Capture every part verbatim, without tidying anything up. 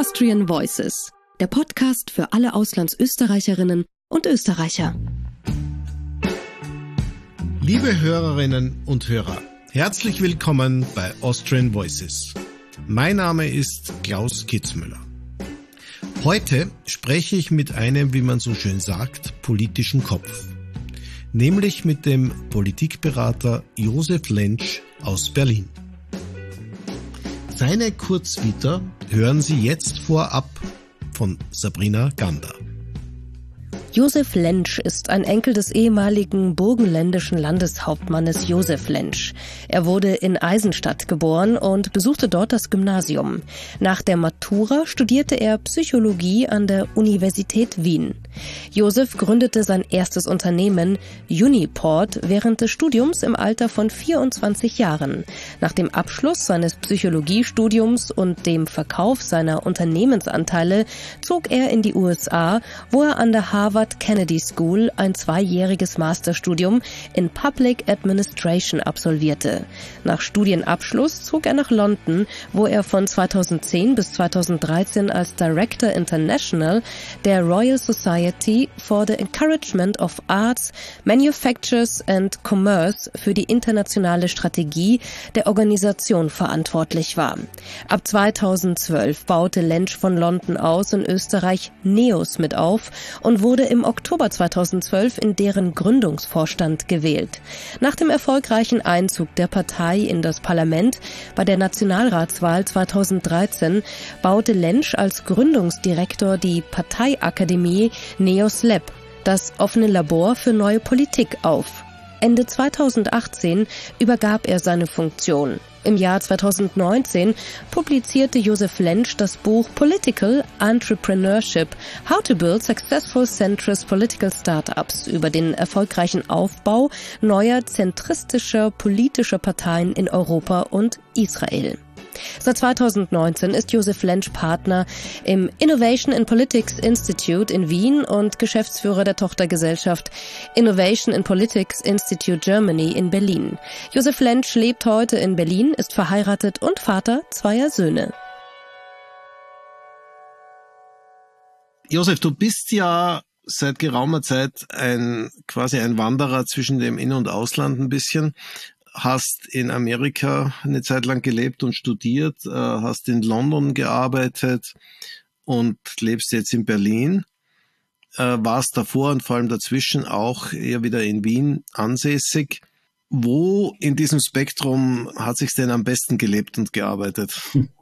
Austrian Voices, der Podcast für alle Auslandsösterreicherinnen und Österreicher. Liebe Hörerinnen und Hörer, herzlich willkommen bei Austrian Voices. Mein Name ist Klaus Kitzmüller. Heute spreche ich mit einem, wie man so schön sagt, politischen Kopf. Nämlich mit dem Politikberater Josef Lentsch aus Berlin. Seine Kurzvita hören Sie jetzt vorab von Sabrina Gander. Josef Lentsch ist ein Enkel des ehemaligen burgenländischen Landeshauptmannes Josef Lentsch. Er wurde in Eisenstadt geboren und besuchte dort das Gymnasium. Nach der Matura studierte er Psychologie an der Universität Wien. Josef gründete sein erstes Unternehmen, Uniport, während des Studiums im Alter von vierundzwanzig Jahren. Nach dem Abschluss seines Psychologiestudiums und dem Verkauf seiner Unternehmensanteile zog er in die U S A, wo er an der Harvard Kennedy School ein zweijähriges Masterstudium in Public Administration absolvierte. Nach Studienabschluss zog er nach London, wo er von zweitausendzehn bis zweitausenddreizehn als Director International der Royal Society for the Encouragement of Arts, Manufactures and Commerce für die internationale Strategie der Organisation verantwortlich war. Ab zweitausendzwölf baute Lentsch von London aus in Österreich NEOS mit auf und wurde im Oktober zweitausendzwölf in deren Gründungsvorstand gewählt. Nach dem erfolgreichen Einzug der Partei in das Parlament bei der Nationalratswahl zweitausenddreizehn baute Lentsch als Gründungsdirektor die Parteiakademie NEOS Lab, das offene Labor für neue Politik, auf. Ende zweitausendachtzehn übergab er seine Funktion. Im Jahr zweitausendneunzehn publizierte Josef Lentsch das Buch Political Entrepreneurship – How to Build Successful Centrist Political Startups über den erfolgreichen Aufbau neuer zentristischer politischer Parteien in Europa und Israel. Seit zweitausendneunzehn ist Josef Lentsch Partner im Innovation in Politics Institute in Wien und Geschäftsführer der Tochtergesellschaft Innovation in Politics Institute Germany in Berlin. Josef Lentsch lebt heute in Berlin, ist verheiratet und Vater zweier Söhne. Josef, du bist ja seit geraumer Zeit ein quasi ein Wanderer zwischen dem In- und Ausland ein bisschen. Hast in Amerika eine Zeit lang gelebt und studiert, hast in London gearbeitet und lebst jetzt in Berlin, warst davor und vor allem dazwischen auch eher wieder in Wien ansässig. Wo in diesem Spektrum hat sich's denn am besten gelebt und gearbeitet?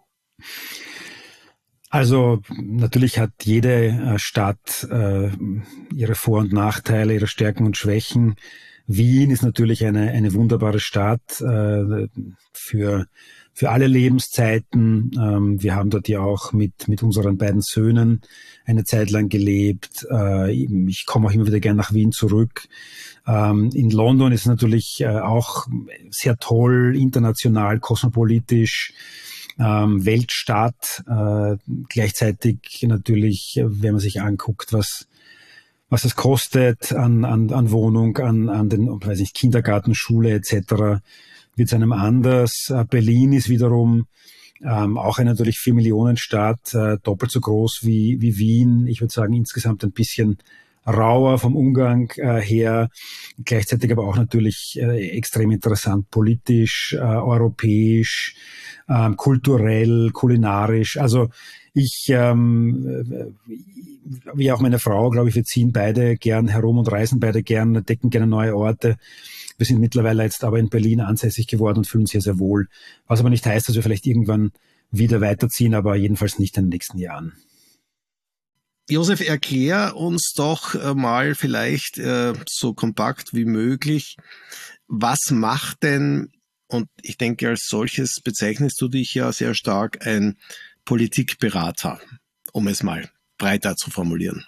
Also natürlich hat jede Stadt ihre Vor- und Nachteile, ihre Stärken und Schwächen. Wien ist natürlich eine eine wunderbare Stadt äh, für für alle Lebenszeiten. Ähm, wir haben dort ja auch mit mit unseren beiden Söhnen eine Zeit lang gelebt. Äh, ich komme auch immer wieder gern nach Wien zurück. Ähm, in London ist es natürlich äh, auch sehr toll, international, kosmopolitisch, ähm, Weltstadt. Äh, gleichzeitig natürlich, wenn man sich anguckt, was was es kostet an, an, an Wohnung, an, an den, weiß nicht, Kindergarten, Schule et cetera, wird es einem anders. Berlin ist wiederum ähm, auch eine natürlich vier Millionen Stadt, äh, doppelt so groß wie, wie Wien. Ich würde sagen, insgesamt ein bisschen rauer vom Umgang äh, her, gleichzeitig aber auch natürlich äh, extrem interessant politisch, äh, europäisch, äh, kulturell, kulinarisch. Also ich, ähm, wie auch meine Frau, glaube ich, wir ziehen beide gern herum und reisen beide gern, entdecken gerne neue Orte. Wir sind mittlerweile jetzt aber in Berlin ansässig geworden und fühlen uns hier sehr wohl. Was aber nicht heißt, dass wir vielleicht irgendwann wieder weiterziehen, aber jedenfalls nicht in den nächsten Jahren. Josef, erklär uns doch mal vielleicht äh, so kompakt wie möglich, was macht denn, und ich denke, als solches bezeichnest du dich ja sehr stark, ein Politikberater, um es mal breiter zu formulieren.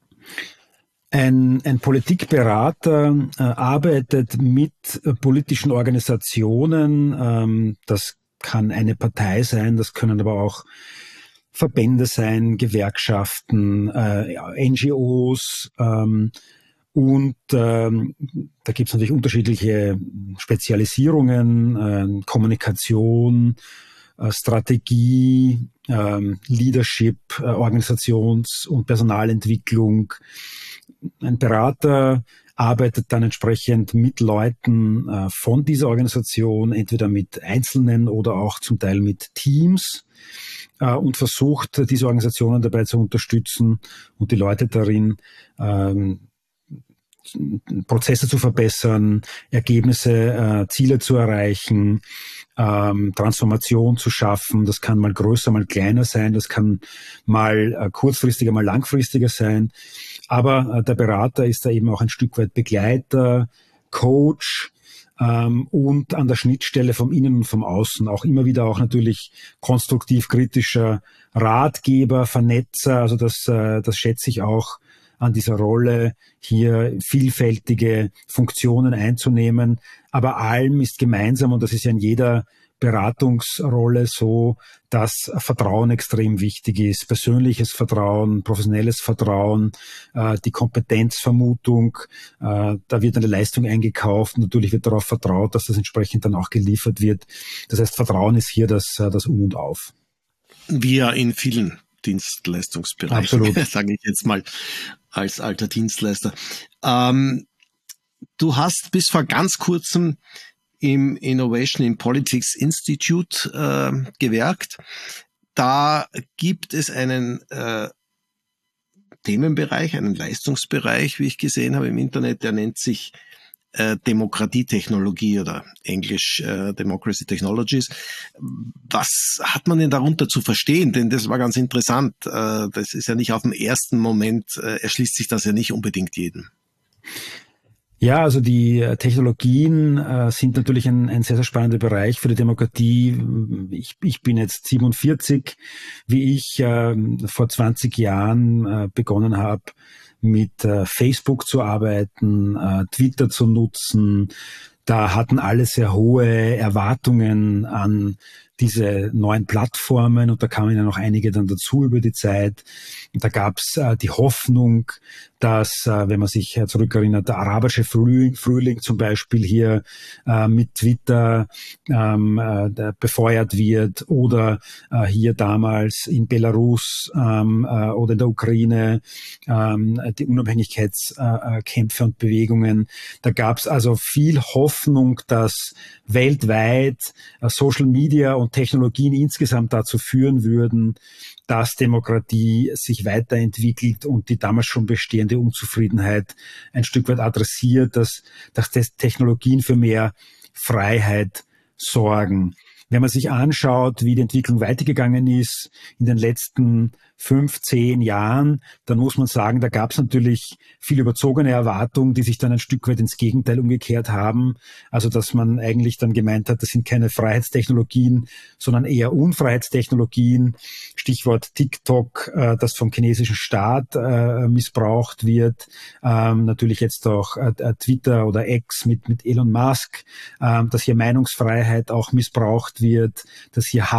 Ein, ein Politikberater äh, arbeitet mit äh, politischen Organisationen. Ähm, das kann eine Partei sein, das können aber auch Verbände sein, Gewerkschaften, äh, ja, N G Os, ähm, und ähm, da gibt es natürlich unterschiedliche Spezialisierungen, äh, Kommunikation, äh, Strategie, ähm, Leadership, äh, Organisations- und Personalentwicklung. Ein Berater arbeitet dann entsprechend mit Leuten äh, von dieser Organisation, entweder mit Einzelnen oder auch zum Teil mit Teams, äh, und versucht, diese Organisationen dabei zu unterstützen und die Leute darin, ähm, Prozesse zu verbessern, Ergebnisse, äh, Ziele zu erreichen, ähm, Transformation zu schaffen. Das kann mal größer, mal kleiner sein, das kann mal äh, kurzfristiger, mal langfristiger sein. Aber äh, der Berater ist da eben auch ein Stück weit Begleiter, Coach, ähm, und an der Schnittstelle vom Innen und vom Außen auch immer wieder auch natürlich konstruktiv kritischer Ratgeber, Vernetzer. Also das, äh, das schätze ich auch an dieser Rolle, hier vielfältige Funktionen einzunehmen. Aber allem ist gemeinsam, und das ist ja in jeder Beratungsrolle so, dass Vertrauen extrem wichtig ist. Persönliches Vertrauen, professionelles Vertrauen, äh, die Kompetenzvermutung, äh, da wird eine Leistung eingekauft. Natürlich wird darauf vertraut, dass das entsprechend dann auch geliefert wird. Das heißt, Vertrauen ist hier das, das Um und Auf. Wie ja in vielen Dienstleistungsbereichen, Absolut. sage ich jetzt mal als alter Dienstleister. Ähm, du hast bis vor ganz kurzem im Innovation in Politics Institute äh, gewerkt. Da gibt es einen äh, Themenbereich, einen Leistungsbereich, wie ich gesehen habe im Internet, der nennt sich äh, Demokratietechnologie oder Englisch äh, Democracy Technologies. Was hat man denn darunter zu verstehen? Denn das war ganz interessant. Äh, das ist ja nicht auf den ersten Moment, äh, erschließt sich das ja nicht unbedingt jedem. Ja, also die Technologien äh, sind natürlich ein, ein sehr, sehr spannender Bereich für die Demokratie. Ich, ich bin jetzt siebenundvierzig, wie ich äh, vor zwanzig Jahren äh, begonnen habe, mit äh, Facebook zu arbeiten, äh, Twitter zu nutzen. Da hatten alle sehr hohe Erwartungen an diese neuen Plattformen, und da kamen ja noch einige dann dazu über die Zeit. Und da gab's äh, die Hoffnung, dass, äh, wenn man sich äh, zurückerinnert, der arabische Frühling, Frühling zum Beispiel hier äh, mit Twitter ähm, äh, befeuert wird, oder äh, hier damals in Belarus ähm, äh, oder in der Ukraine ähm, die Unabhängigkeitskämpfe äh, und Bewegungen. Da gab's also viel Hoffnung, dass weltweit äh, Social Media und Technologien insgesamt dazu führen würden, dass Demokratie sich weiterentwickelt und die damals schon bestehende Unzufriedenheit ein Stück weit adressiert, dass, dass Technologien für mehr Freiheit sorgen. Wenn man sich anschaut, wie die Entwicklung weitergegangen ist in den letzten fünf, zehn Jahren, dann muss man sagen, da gab es natürlich viel überzogene Erwartungen, die sich dann ein Stück weit ins Gegenteil umgekehrt haben. Also dass man eigentlich dann gemeint hat, das sind keine Freiheitstechnologien, sondern eher Unfreiheitstechnologien. Stichwort TikTok, äh, das vom chinesischen Staat äh, missbraucht wird. Ähm, natürlich jetzt auch äh, Twitter oder X mit, mit Elon Musk, äh, dass hier Meinungsfreiheit auch missbraucht wird, dass hier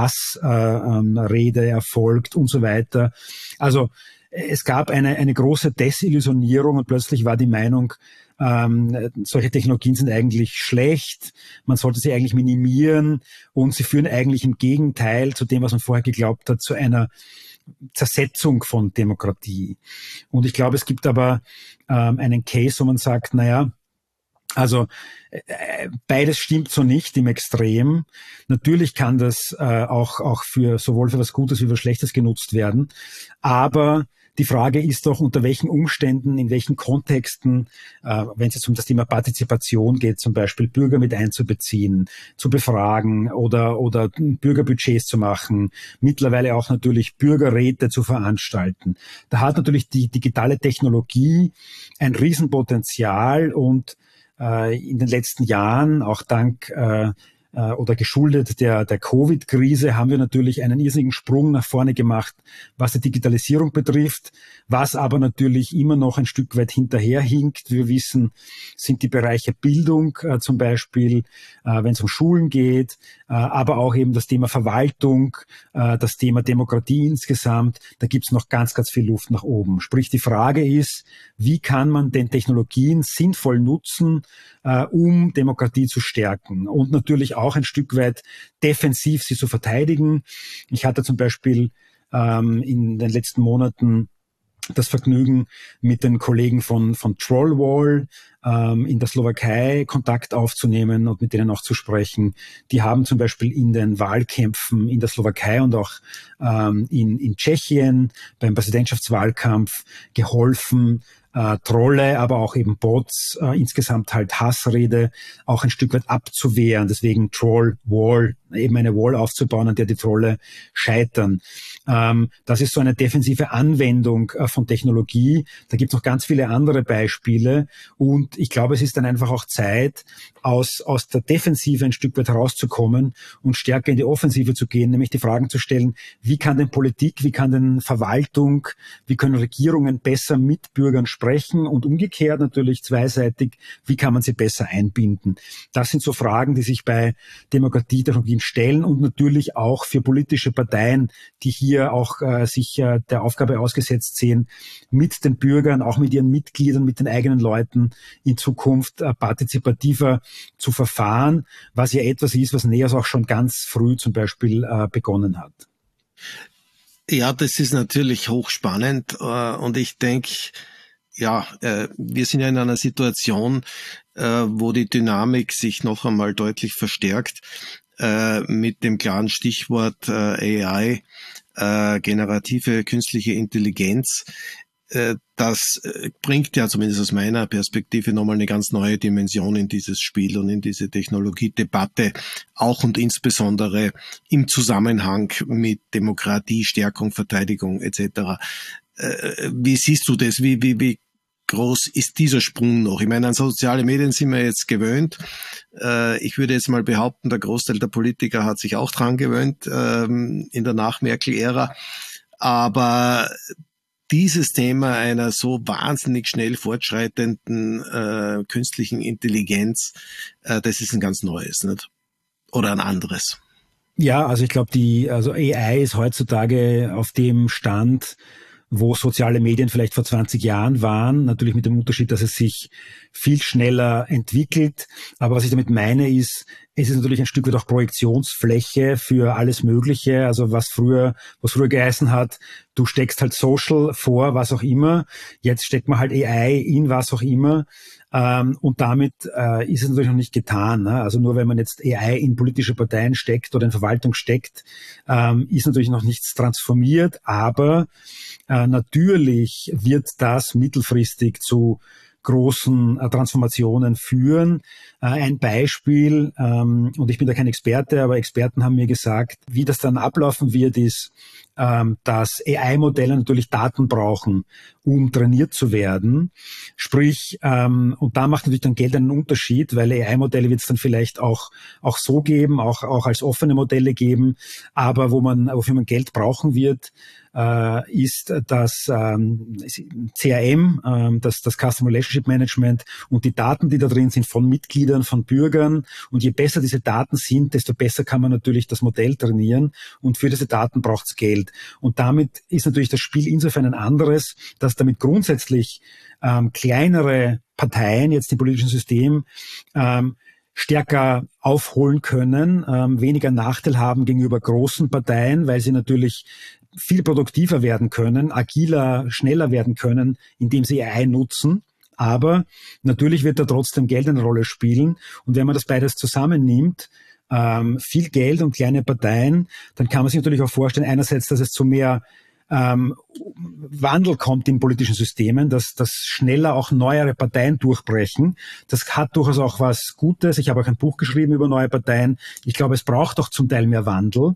Hassrede äh, erfolgt und so weiter. Also es gab eine, eine große Desillusionierung, und plötzlich war die Meinung, ähm, solche Technologien sind eigentlich schlecht, man sollte sie eigentlich minimieren, und sie führen eigentlich im Gegenteil zu dem, was man vorher geglaubt hat, zu einer Zersetzung von Demokratie. Und ich glaube, es gibt aber ähm, einen Case, wo man sagt, naja, also äh, beides stimmt so nicht im Extrem. Natürlich kann das äh, auch auch für sowohl für was Gutes wie für was Schlechtes genutzt werden, aber die Frage ist doch, unter welchen Umständen, in welchen Kontexten, äh, wenn es jetzt um das Thema Partizipation geht, zum Beispiel Bürger mit einzubeziehen, zu befragen oder oder Bürgerbudgets zu machen, mittlerweile auch natürlich Bürgerräte zu veranstalten. Da hat natürlich die digitale Technologie ein Riesenpotenzial, und in den letzten Jahren, auch dank äh, oder geschuldet der, der Covid-Krise, haben wir natürlich einen irrsinnigen Sprung nach vorne gemacht, was die Digitalisierung betrifft, was aber natürlich immer noch ein Stück weit hinterherhinkt. Wir wissen, sind die Bereiche Bildung äh, zum Beispiel, äh, wenn es um Schulen geht, äh, aber auch eben das Thema Verwaltung, äh, das Thema Demokratie insgesamt. Da gibt es noch ganz, ganz viel Luft nach oben. Sprich, die Frage ist, wie kann man den Technologien sinnvoll nutzen, äh, um Demokratie zu stärken, und natürlich auch auch ein Stück weit defensiv sie zu verteidigen. Ich hatte zum Beispiel ähm, in den letzten Monaten das Vergnügen, mit den Kollegen von, von Trollwall ähm, in der Slowakei Kontakt aufzunehmen und mit denen auch zu sprechen. Die haben zum Beispiel in den Wahlkämpfen in der Slowakei und auch ähm, in, in Tschechien beim Präsidentschaftswahlkampf geholfen, äh, Trolle, aber auch eben Bots, äh, insgesamt halt Hassrede auch ein Stück weit abzuwehren. Deswegen Trollwall, eben eine Wall aufzubauen, an der die Trolle scheitern. Ähm, das ist so eine defensive Anwendung äh, von Technologie. Da gibt es noch ganz viele andere Beispiele. Und ich glaube, es ist dann einfach auch Zeit, aus, aus der Defensive ein Stück weit herauszukommen und stärker in die Offensive zu gehen, nämlich die Fragen zu stellen, wie kann denn Politik, wie kann denn Verwaltung, wie können Regierungen besser mit Bürgern sprechen und umgekehrt natürlich zweiseitig, wie kann man sie besser einbinden. Das sind so Fragen, die sich bei Demokratietechnologien stellen und natürlich auch für politische Parteien, die hier auch äh, sich äh, der Aufgabe ausgesetzt sehen, mit den Bürgern, auch mit ihren Mitgliedern, mit den eigenen Leuten in Zukunft äh, partizipativer zu verfahren, was ja etwas ist, was NEOS auch schon ganz früh zum Beispiel äh, begonnen hat. Ja, das ist natürlich hochspannend äh, und ich denke, ja, äh, wir sind ja in einer Situation, äh, wo die Dynamik sich noch einmal deutlich verstärkt äh, mit dem klaren Stichwort äh, A I, äh, generative künstliche Intelligenz. Äh, das äh, bringt ja zumindest aus meiner Perspektive nochmal eine ganz neue Dimension in dieses Spiel und in diese Technologiedebatte, auch und insbesondere im Zusammenhang mit Demokratie, Stärkung, Verteidigung et cetera. Äh, wie siehst du das? Wie, wie, wie groß ist dieser Sprung noch? Ich meine, an soziale Medien sind wir jetzt gewöhnt. Äh, ich würde jetzt mal behaupten, der Großteil der Politiker hat sich auch dran gewöhnt ähm, in der Nach-Merkel-Ära. Aber dieses Thema einer so wahnsinnig schnell fortschreitenden äh, künstlichen Intelligenz, äh, das ist ein ganz neues, nicht? Oder ein anderes. Ja, also ich glaube, die also A I ist heutzutage auf dem Stand, wo soziale Medien vielleicht vor zwanzig Jahren waren, natürlich mit dem Unterschied, dass es sich viel schneller entwickelt. Aber was ich damit meine ist, es ist natürlich ein Stück weit auch Projektionsfläche für alles Mögliche. Also was früher, was früher geheißen hat, du steckst halt Social vor, was auch immer. Jetzt steckt man halt A I in was auch immer. Ähm, und damit äh, ist es natürlich noch nicht getan. Ne? Also nur wenn man jetzt A I in politische Parteien steckt oder in Verwaltung steckt, ähm, ist natürlich noch nichts transformiert. Aber äh, natürlich wird das mittelfristig zu großen äh, Transformationen führen. Äh, ein Beispiel, ähm, und ich bin da kein Experte, aber Experten haben mir gesagt, wie das dann ablaufen wird, ist, ähm, dass A I-Modelle natürlich Daten brauchen, um trainiert zu werden. Sprich, ähm, und da macht natürlich dann Geld einen Unterschied, weil A I-Modelle wird es dann vielleicht auch auch so geben, auch auch als offene Modelle geben, aber wo man, wofür man Geld brauchen wird, äh, ist das ähm, C R M, ähm, das, das Customer Relationship Management und die Daten, die da drin sind von Mitgliedern, von Bürgern. Und je besser diese Daten sind, desto besser kann man natürlich das Modell trainieren. Und für diese Daten braucht es Geld. Und damit ist natürlich das Spiel insofern ein anderes, dass damit grundsätzlich ähm, kleinere Parteien jetzt im politischen System ähm, stärker aufholen können, ähm, weniger Nachteil haben gegenüber großen Parteien, weil sie natürlich viel produktiver werden können, agiler, schneller werden können, indem sie A I nutzen. Aber natürlich wird da trotzdem Geld eine Rolle spielen. Und wenn man das beides zusammennimmt, ähm, viel Geld und kleine Parteien, dann kann man sich natürlich auch vorstellen, einerseits, dass es zu mehr ähm, Wandel kommt in politischen Systemen, dass, dass schneller auch neuere Parteien durchbrechen. Das hat durchaus auch was Gutes. Ich habe auch ein Buch geschrieben über neue Parteien. Ich glaube, es braucht auch zum Teil mehr Wandel.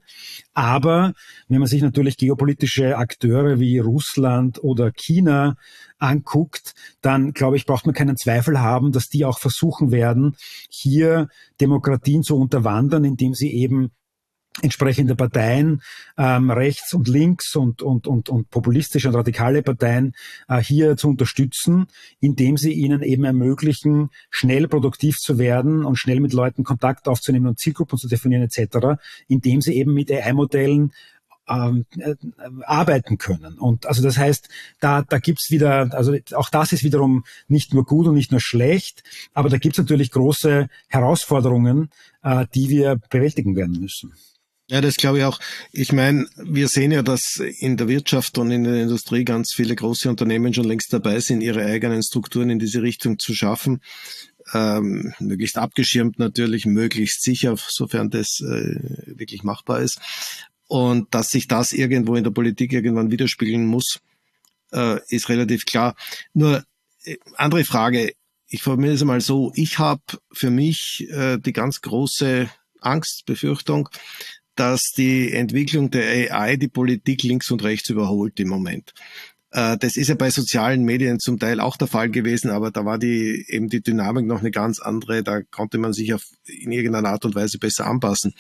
Aber wenn man sich natürlich geopolitische Akteure wie Russland oder China anguckt, dann, glaube ich, braucht man keinen Zweifel haben, dass die auch versuchen werden, hier Demokratien zu unterwandern, indem sie eben entsprechende Parteien, ähm, rechts und links und, und, und, und populistische und radikale Parteien äh, hier zu unterstützen, indem sie ihnen eben ermöglichen, schnell produktiv zu werden und schnell mit Leuten Kontakt aufzunehmen und Zielgruppen zu definieren et cetera, indem sie eben mit A I-Modellen ähm, äh, arbeiten können. Und also das heißt, da da gibt's wieder, also auch das ist wiederum nicht nur gut und nicht nur schlecht, aber da gibt's natürlich große Herausforderungen, äh, die wir bewältigen werden müssen. Ja, das glaube ich auch. Ich meine, wir sehen ja, dass in der Wirtschaft und in der Industrie ganz viele große Unternehmen schon längst dabei sind, ihre eigenen Strukturen in diese Richtung zu schaffen. Ähm, möglichst abgeschirmt natürlich, möglichst sicher, sofern das äh, wirklich machbar ist. Und dass sich das irgendwo in der Politik irgendwann widerspiegeln muss, äh, ist relativ klar. Nur, äh, andere Frage. Ich formuliere es mal so. Ich habe für mich äh, die ganz große Angst, Befürchtung, dass die Entwicklung der A I die Politik links und rechts überholt im Moment. Das ist ja bei sozialen Medien zum Teil auch der Fall gewesen, aber da war die eben die Dynamik noch eine ganz andere. Da konnte man sich auf in irgendeiner Art und Weise besser anpassen.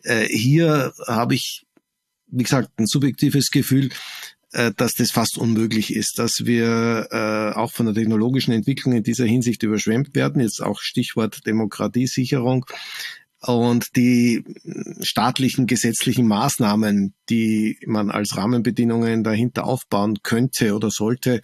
Hier habe ich, wie gesagt, ein subjektives Gefühl, dass das fast unmöglich ist, dass wir auch von der technologischen Entwicklung in dieser Hinsicht überschwemmt werden. Jetzt auch Stichwort Demokratiesicherung. Und die staatlichen, gesetzlichen Maßnahmen, die man als Rahmenbedingungen dahinter aufbauen könnte oder sollte,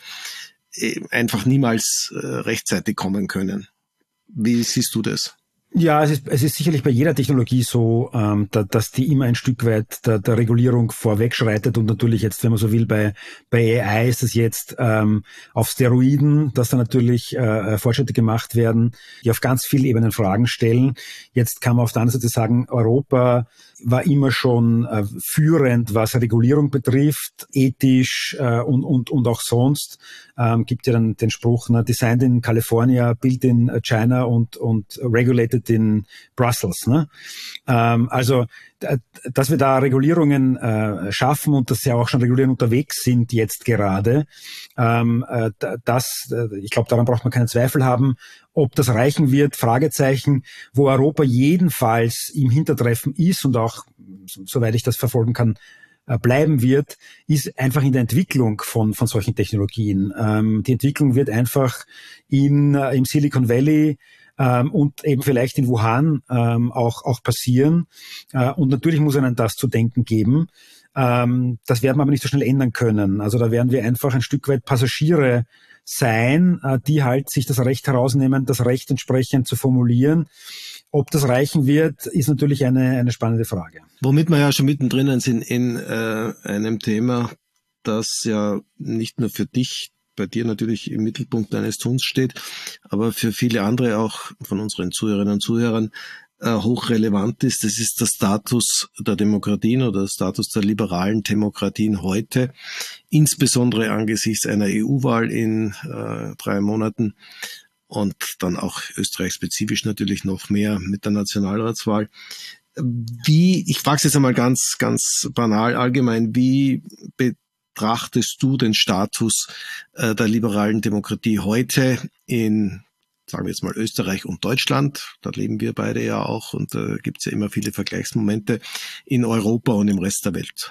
einfach niemals rechtzeitig kommen können. Wie siehst du das? Ja, es ist, es ist sicherlich bei jeder Technologie so, ähm, da, dass die immer ein Stück weit der, der Regulierung vorwegschreitet und natürlich jetzt, wenn man so will, bei, bei A I ist es jetzt ähm, auf Steroiden, dass da natürlich äh, Fortschritte gemacht werden, die auf ganz vielen Ebenen Fragen stellen. Jetzt kann man auf der anderen Seite sagen, Europa war immer schon äh, führend, was Regulierung betrifft, ethisch äh, und, und, und auch sonst. Ähm, gibt ja dann den Spruch, ne, designed in California, built in China und, und regulated in Brussels. Ne? Ähm, also, dass wir da Regulierungen äh, schaffen und dass ja auch schon Regulierungen unterwegs sind jetzt gerade, ähm, äh, das, äh, ich glaube, daran braucht man keinen Zweifel haben. Ob das reichen wird, Fragezeichen, wo Europa jedenfalls im Hintertreffen ist und auch, soweit ich das verfolgen kann, bleiben wird, ist einfach in der Entwicklung von von solchen Technologien. Ähm, die Entwicklung wird einfach in äh, im Silicon Valley ähm, und eben vielleicht in Wuhan ähm, auch auch passieren. Äh, und natürlich muss einem das zu denken geben. Ähm, das werden wir aber nicht so schnell ändern können. Also da werden wir einfach ein Stück weit Passagiere sein, äh, die halt sich das Recht herausnehmen, das Recht entsprechend zu formulieren. Ob das reichen wird, ist natürlich eine, eine spannende Frage. Womit wir ja schon mittendrin sind in äh, einem Thema, das ja nicht nur für dich, bei dir natürlich im Mittelpunkt deines Tuns steht, aber für viele andere auch von unseren Zuhörerinnen und Zuhörern äh, hochrelevant ist. Das ist der Status der Demokratien oder der Status der liberalen Demokratien heute, insbesondere angesichts einer E U-Wahl in äh, drei Monaten. Und dann auch österreich-spezifisch natürlich noch mehr mit der Nationalratswahl. Wie, ich frage es jetzt einmal ganz, ganz banal allgemein, wie betrachtest du den Status äh, der liberalen Demokratie heute in, sagen wir jetzt mal, Österreich und Deutschland? Da leben wir beide ja auch und da äh, gibt es ja immer viele Vergleichsmomente in Europa und im Rest der Welt.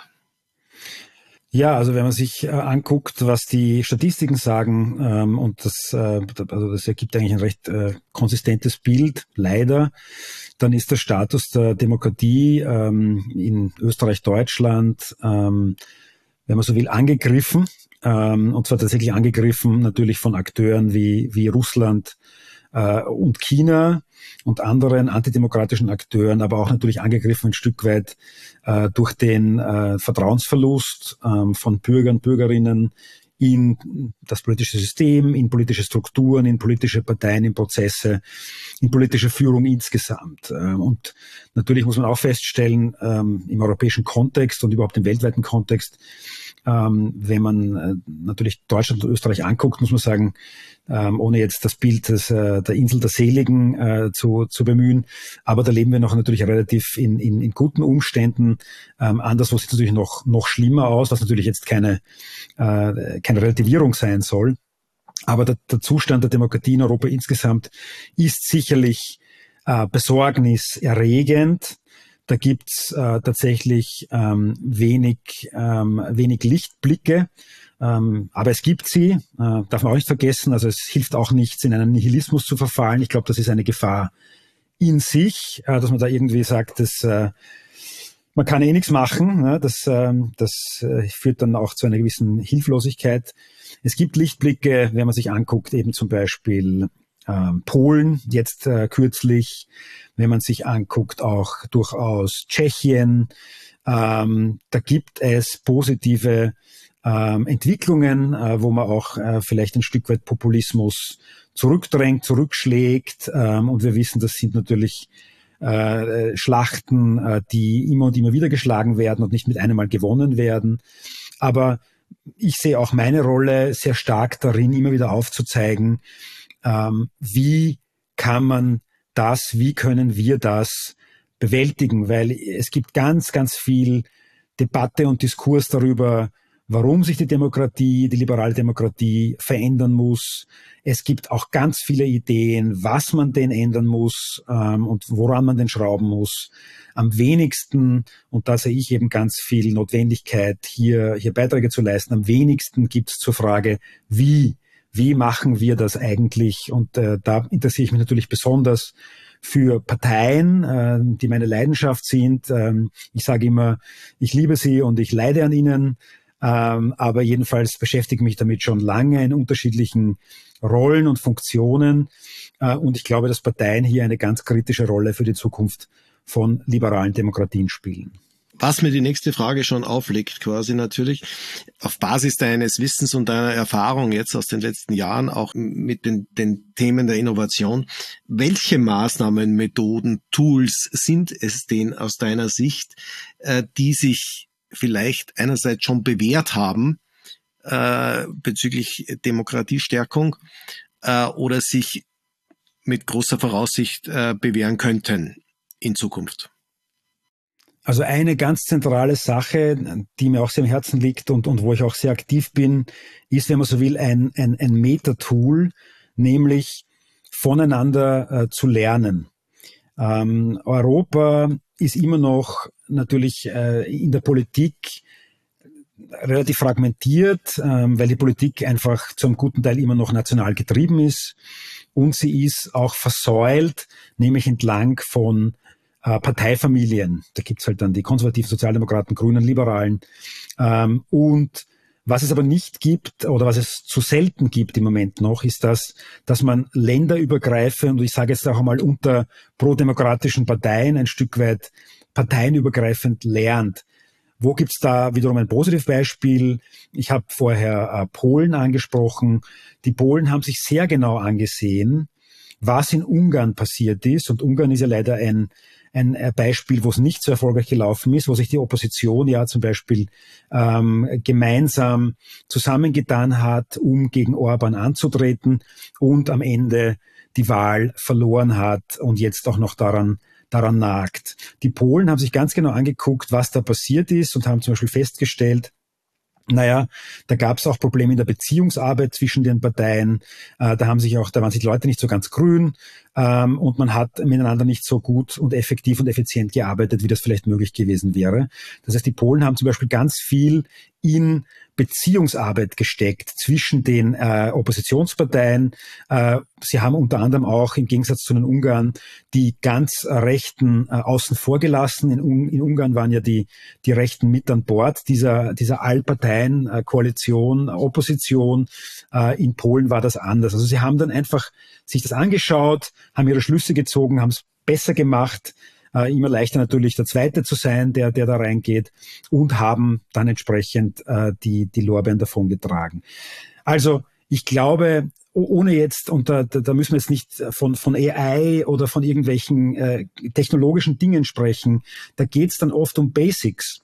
Ja, also wenn man sich äh, anguckt, was die Statistiken sagen, ähm, und das, äh, also das ergibt eigentlich ein recht äh, konsistentes Bild, leider, dann ist der Status der Demokratie ähm, in Österreich, Deutschland, ähm, wenn man so will, angegriffen, ähm, und zwar tatsächlich angegriffen natürlich von Akteuren wie wie Russland äh, und China und anderen antidemokratischen Akteuren, aber auch natürlich angegriffen ein Stück weit äh, durch den äh, Vertrauensverlust äh, von Bürgern, Bürgerinnen in das politische System, in politische Strukturen, in politische Parteien, in Prozesse, in politische Führung insgesamt. Und natürlich muss man auch feststellen, im europäischen Kontext und überhaupt im weltweiten Kontext, wenn man natürlich Deutschland und Österreich anguckt, muss man sagen, ohne jetzt das Bild des, der Insel der Seligen zu, zu bemühen, aber da leben wir noch natürlich relativ in, in, in guten Umständen. Anderswo sieht es natürlich noch, noch schlimmer aus, was natürlich jetzt keine, keine Relativierung sein soll. Aber der, der Zustand der Demokratie in Europa insgesamt ist sicherlich äh, besorgniserregend. Da gibt's äh, tatsächlich ähm, wenig, ähm, wenig Lichtblicke, ähm, aber es gibt sie, äh, darf man auch nicht vergessen. Also es hilft auch nichts, in einen Nihilismus zu verfallen. Ich glaube, das ist eine Gefahr in sich, äh, dass man da irgendwie sagt, dass äh, man kann eh nichts machen. Ne? Das, ähm, das äh, führt dann auch zu einer gewissen Hilflosigkeit. Es gibt Lichtblicke, wenn man sich anguckt, eben zum Beispiel ähm, Polen, jetzt äh, kürzlich, wenn man sich anguckt, auch durchaus Tschechien. Ähm, da gibt es positive ähm, Entwicklungen, äh, wo man auch äh, vielleicht ein Stück weit Populismus zurückdrängt, zurückschlägt. Ähm, und wir wissen, das sind natürlich Äh, Schlachten, äh, die immer und immer wieder geschlagen werden und nicht mit einem Mal gewonnen werden. Aber ich sehe auch meine Rolle sehr stark darin, immer wieder aufzuzeigen, ähm, wie kann man das, wie können wir das bewältigen, weil es gibt ganz, ganz viel Debatte und Diskurs darüber, warum sich die Demokratie, die liberale Demokratie verändern muss. Es gibt auch ganz viele Ideen, was man denn ändern muss ähm, und woran man denn schrauben muss. Am wenigsten, und da sehe ich eben ganz viel Notwendigkeit, hier, hier Beiträge zu leisten, am wenigsten gibt es zur Frage, wie, wie machen wir das eigentlich? Und äh, da interessiere ich mich natürlich besonders für Parteien, äh, die meine Leidenschaft sind. Ähm, ich sage immer, ich liebe sie und ich leide an ihnen. Ähm, aber jedenfalls beschäftige ich mich damit schon lange in unterschiedlichen Rollen und Funktionen. Äh, und ich glaube, dass Parteien hier eine ganz kritische Rolle für die Zukunft von liberalen Demokratien spielen. Was mir die nächste Frage schon auflegt, quasi natürlich, auf Basis deines Wissens und deiner Erfahrung jetzt aus den letzten Jahren, auch mit den, den Themen der Innovation, welche Maßnahmen, Methoden, Tools sind es denn aus deiner Sicht, äh, die sich vielleicht einerseits schon bewährt haben äh, bezüglich Demokratiestärkung äh, oder sich mit großer Voraussicht äh, bewähren könnten in Zukunft? Also eine ganz zentrale Sache, die mir auch sehr am Herzen liegt und, und wo ich auch sehr aktiv bin, ist, wenn man so will, ein, ein, ein Meta-Tool, nämlich voneinander äh, zu lernen. Ähm, Europa ist immer noch natürlich äh, in der Politik relativ fragmentiert, ähm, weil die Politik einfach zu einem guten Teil immer noch national getrieben ist und sie ist auch versäult, nämlich entlang von äh, Parteifamilien. Da gibt's halt dann die Konservativen, Sozialdemokraten, Grünen, Liberalen ähm, und was es aber nicht gibt oder was es zu selten gibt im Moment noch, ist das, dass man länderübergreifend, und ich sage jetzt auch einmal unter prodemokratischen Parteien ein Stück weit parteienübergreifend lernt. Wo gibt's da wiederum ein Positivbeispiel? Ich habe vorher äh, Polen angesprochen. Die Polen haben sich sehr genau angesehen, was in Ungarn passiert ist. Und Ungarn ist ja leider ein ein Beispiel, wo es nicht so erfolgreich gelaufen ist, wo sich die Opposition ja zum Beispiel ähm, gemeinsam zusammengetan hat, um gegen Orban anzutreten und am Ende die Wahl verloren hat und jetzt auch noch daran daran nagt. Die Polen haben sich ganz genau angeguckt, was da passiert ist und haben zum Beispiel festgestellt, naja, da gab es auch Probleme in der Beziehungsarbeit zwischen den Parteien. Äh, da haben sich auch, da waren sich die Leute nicht so ganz grün ähm, und man hat miteinander nicht so gut und effektiv und effizient gearbeitet, wie das vielleicht möglich gewesen wäre. Das heißt, die Polen haben zum Beispiel ganz viel in Beziehungsarbeit gesteckt zwischen den äh, Oppositionsparteien. Äh, sie haben unter anderem auch im Gegensatz zu den Ungarn die ganz äh, Rechten äh, außen vor gelassen. In, Un- in Ungarn waren ja die, die Rechten mit an Bord dieser, dieser Allparteien-Koalition, äh, Opposition. Äh, in Polen war das anders. Also sie haben dann einfach sich das angeschaut, haben ihre Schlüsse gezogen, haben es besser gemacht. Äh, immer leichter natürlich der Zweite zu sein, der der da reingeht und haben dann entsprechend äh, die die Lorbeeren davon getragen. Also ich glaube, ohne jetzt, und da, da müssen wir jetzt nicht von von A I oder von irgendwelchen äh, technologischen Dingen sprechen, da geht es dann oft um Basics.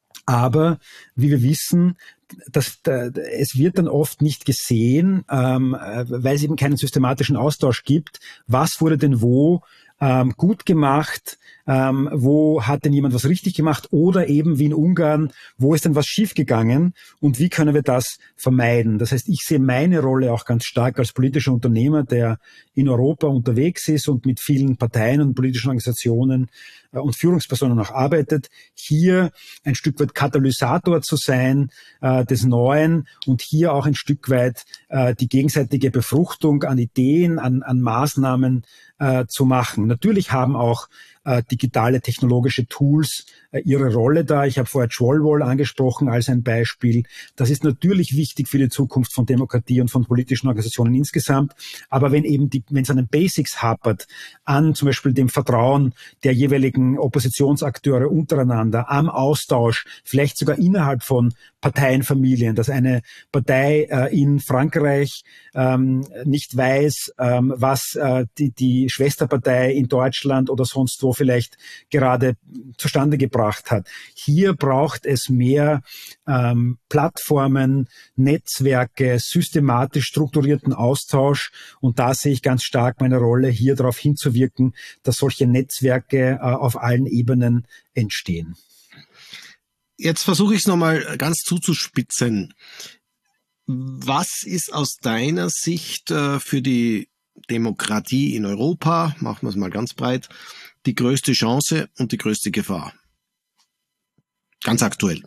Aber wie wir wissen, das, da, es wird dann oft nicht gesehen, ähm, weil es eben keinen systematischen Austausch gibt. Was wurde denn wo ähm, gut gemacht? Ähm, wo hat denn jemand was richtig gemacht? Oder eben wie in Ungarn, wo ist denn was schiefgegangen? Und wie können wir das vermeiden? Das heißt, ich sehe meine Rolle auch ganz stark als politischer Unternehmer, der in Europa unterwegs ist und mit vielen Parteien und politischen Organisationen äh, und Führungspersonen auch arbeitet, hier ein Stück weit Katalysator zu sein äh, des Neuen und hier auch ein Stück weit äh, die gegenseitige Befruchtung an Ideen, an, an Maßnahmen äh, zu machen. Natürlich haben auch äh, digitale technologische Tools äh, ihre Rolle da. Ich habe vorher Trollwall angesprochen als ein Beispiel. Das ist natürlich wichtig für die Zukunft von Demokratie und von politischen Organisationen insgesamt. Aber wenn eben die, wenn es an den Basics hapert, an zum Beispiel dem Vertrauen der jeweiligen Oppositionsakteure untereinander, am Austausch, vielleicht sogar innerhalb von Parteienfamilien, dass eine Partei äh, in Frankreich ähm, nicht weiß, ähm, was äh, die, die Schwesterpartei in Deutschland oder sonst wo vielleicht gerade zustande gebracht hat. Hier braucht es mehr ähm, Plattformen, Netzwerke, systematisch strukturierten Austausch, und da sehe ich ganz stark meine Rolle, hier darauf hinzuwirken, dass solche Netzwerke äh, auf allen Ebenen entstehen. Jetzt versuche ich es nochmal ganz zuzuspitzen. Was ist aus deiner Sicht äh, für die Demokratie in Europa, machen wir es mal ganz breit, die größte Chance und die größte Gefahr? Ganz aktuell.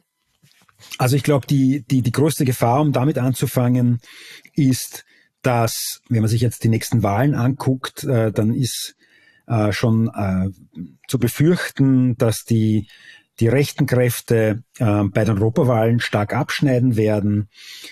Also ich glaube, die, die, die größte Gefahr, um damit anzufangen, ist, dass, wenn man sich jetzt die nächsten Wahlen anguckt, äh, dann ist äh, schon äh, zu befürchten, dass die die rechten Kräfte äh, bei den Europawahlen stark abschneiden werden,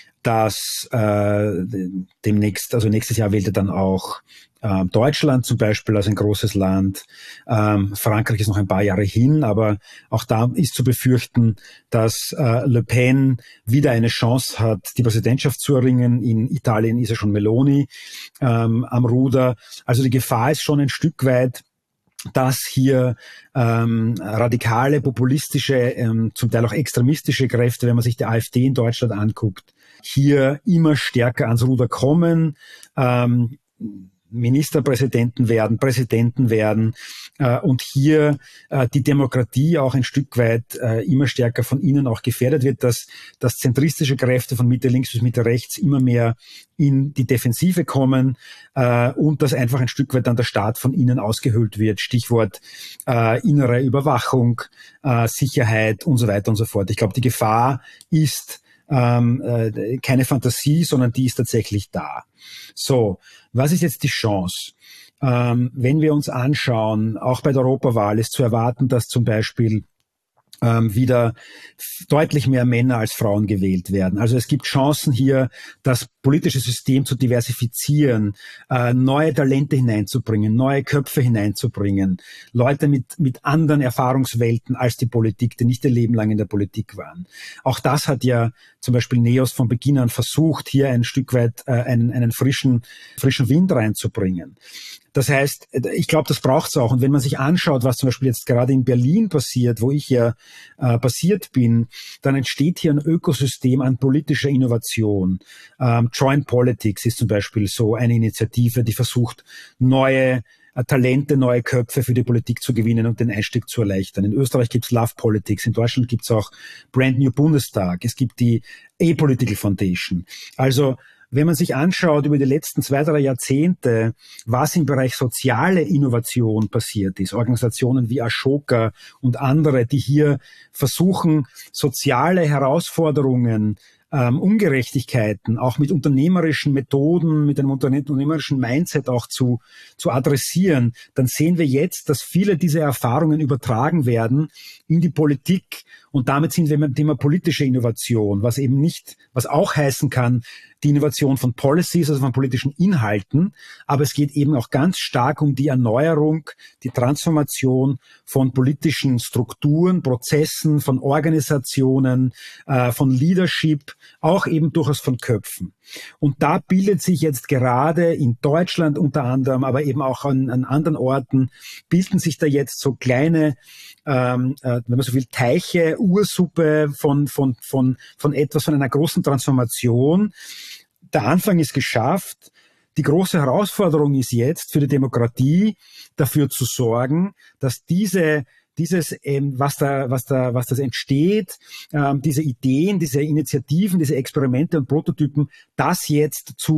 dass äh, demnächst, also nächstes Jahr wählte dann auch äh, Deutschland zum Beispiel als ein großes Land. Ähm, Frankreich ist noch ein paar Jahre hin, aber auch da ist zu befürchten, dass äh, Le Pen wieder eine Chance hat, die Präsidentschaft zu erringen. In Italien ist ja schon Meloni ähm, am Ruder. Also die Gefahr ist schon ein Stück weit, dass hier ähm, radikale, populistische, ähm, zum Teil auch extremistische Kräfte, wenn man sich die AfD in Deutschland anguckt, hier immer stärker ans Ruder kommen, ähm, Ministerpräsidenten werden, Präsidenten werden äh, und hier äh, die Demokratie auch ein Stück weit äh, immer stärker von innen auch gefährdet wird, dass, dass zentristische Kräfte von Mitte links bis Mitte rechts immer mehr in die Defensive kommen äh, und dass einfach ein Stück weit dann der Staat von innen ausgehöhlt wird. Stichwort äh, innere Überwachung, äh, Sicherheit und so weiter und so fort. Ich glaube, die Gefahr ist ähm, äh, keine Fantasie, sondern die ist tatsächlich da. So, was ist jetzt die Chance? Ähm, wenn wir uns anschauen, auch bei der Europawahl ist zu erwarten, dass zum Beispiel ähm, wieder deutlich mehr Männer als Frauen gewählt werden. Also es gibt Chancen hier, das politische System zu diversifizieren, äh, neue Talente hineinzubringen, neue Köpfe hineinzubringen, Leute mit mit anderen Erfahrungswelten als die Politik, die nicht ihr Leben lang in der Politik waren. Auch das hat ja zum Beispiel NEOS von Beginn an versucht, hier ein Stück weit äh, einen, einen frischen frischen Wind reinzubringen. Das heißt, ich glaube, das braucht's auch. Und wenn man sich anschaut, was zum Beispiel jetzt gerade in Berlin passiert, wo ich ja äh, basiert bin, dann entsteht hier ein Ökosystem an politischer Innovation. Ähm, Joint Politics ist zum Beispiel so eine Initiative, die versucht, neue äh, Talente, neue Köpfe für die Politik zu gewinnen und den Einstieg zu erleichtern. In Österreich gibt's Love Politics, in Deutschland gibt's auch Brand New Bundestag, es gibt die A-Political Foundation. Also wenn man sich anschaut über die letzten zwei, drei Jahrzehnte, was im Bereich soziale Innovation passiert ist, Organisationen wie Ashoka und andere, die hier versuchen, soziale Herausforderungen, ähm, Ungerechtigkeiten auch mit unternehmerischen Methoden, mit einem unternehmerischen Mindset auch zu, zu adressieren, dann sehen wir jetzt, dass viele dieser Erfahrungen übertragen werden in die Politik. Und damit sind wir beim Thema politische Innovation, was eben nicht, was auch heißen kann, die Innovation von Policies, also von politischen Inhalten, aber es geht eben auch ganz stark um die Erneuerung, die Transformation von politischen Strukturen, Prozessen, von Organisationen, äh, von Leadership, auch eben durchaus von Köpfen. Und da bildet sich jetzt gerade in Deutschland unter anderem, aber eben auch an, an anderen Orten, bilden sich da jetzt so kleine, ähm, äh, wenn man so will, Teiche, Ursuppe von, von, von, von etwas, von einer großen Transformation. Der Anfang ist geschafft. Die große Herausforderung ist jetzt für die Demokratie, dafür zu sorgen, dass diese dieses, ähm, was da, was da, was das entsteht, ähm, diese Ideen, diese Initiativen, diese Experimente und Prototypen, das jetzt zu